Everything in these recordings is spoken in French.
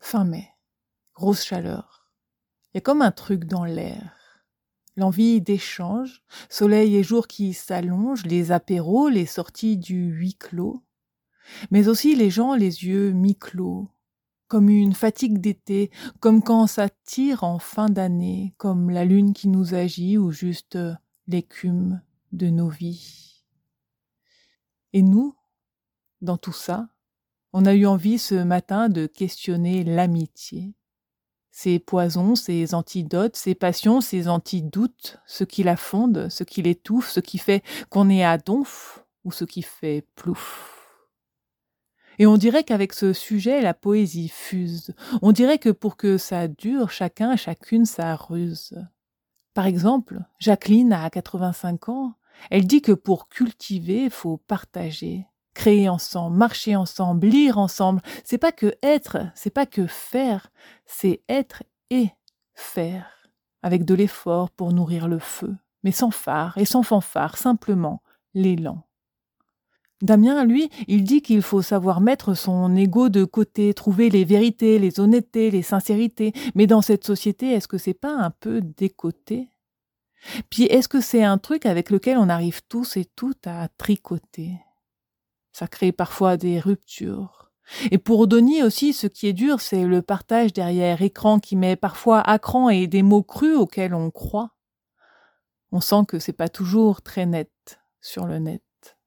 Fin mai, grosse chaleur. Il y a comme un truc dans l'air. L'envie d'échange, soleil et jour qui s'allongent, les apéros, les sorties du huis clos, mais aussi les gens les yeux mi-clos, comme une fatigue d'été, comme quand ça tire en fin d'année, comme la lune qui nous agit ou juste l'écume de nos vies. Et nous, dans tout ça, on a eu envie ce matin de questionner l'amitié. Ses poisons, ses antidotes, ses passions, ses antidoutes, ce qui la fonde, ce qui l'étouffe, ce qui fait qu'on est à donf ou ce qui fait plouf. Et on dirait qu'avec ce sujet, la poésie fuse. On dirait que pour que ça dure, chacune sa ruse. Par exemple, Jacqueline a 85 ans. Elle dit que pour cultiver, faut partager. Créer ensemble, marcher ensemble, lire ensemble. C'est pas que être, c'est pas que faire, c'est être et faire. Avec de l'effort pour nourrir le feu. Mais sans phare et sans fanfare, simplement l'élan. Damien, lui, il dit qu'il faut savoir mettre son ego de côté, trouver les vérités, les honnêtetés, les sincérités. Mais dans cette société, est-ce que c'est pas un peu décoté ? Puis est-ce que c'est un truc avec lequel on arrive tous et toutes à tricoter ? Ça crée parfois des ruptures. Et pour Denis aussi, ce qui est dur, c'est le partage derrière écran qui met parfois à cran et des mots crus auxquels on croit. On sent que c'est pas toujours très net sur le net.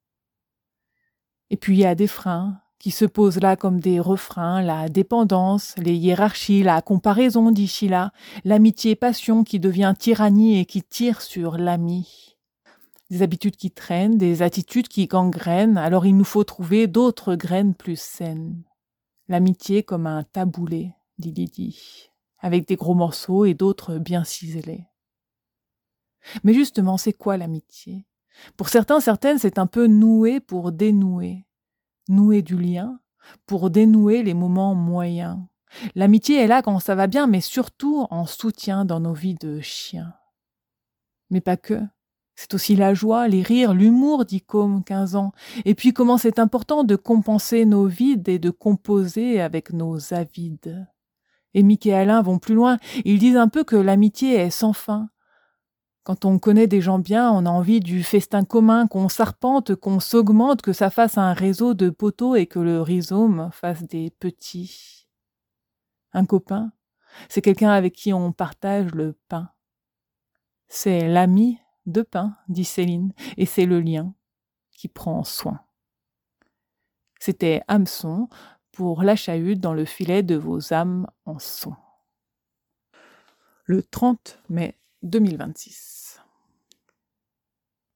Et puis il y a des freins qui se posent là comme des refrains, la dépendance, les hiérarchies, la comparaison, dit Sheila, l'amitié-passion qui devient tyrannie et qui tire sur l'ami. Des habitudes qui traînent, des attitudes qui gangrènent, alors il nous faut trouver d'autres graines plus saines. L'amitié comme un taboulé, dit Lydie, avec des gros morceaux et d'autres bien ciselés. Mais justement, c'est quoi l'amitié ? Pour certains, certaines, c'est un peu nouer pour dénouer. Nouer du lien pour dénouer les moments moyens. L'amitié est là quand ça va bien, mais surtout en soutien dans nos vies de chiens. Mais pas que. C'est aussi la joie, les rires, l'humour, dit Côme, 15 ans. Et puis comment c'est important de compenser nos vides et de composer avec nos avides. Et Mick et Alain vont plus loin. Ils disent un peu que l'amitié est sans fin. Quand on connaît des gens bien, on a envie du festin commun, qu'on s'arpente, qu'on s'augmente, que ça fasse un réseau de poteaux et que le rhizome fasse des petits. Un copain, c'est quelqu'un avec qui on partage le pain. C'est l'ami de pain, dit Céline, et c'est le lien qui prend soin. C'était hameçon pour la chahute dans le filet de vos âmes en son. Le 30 mai 2026.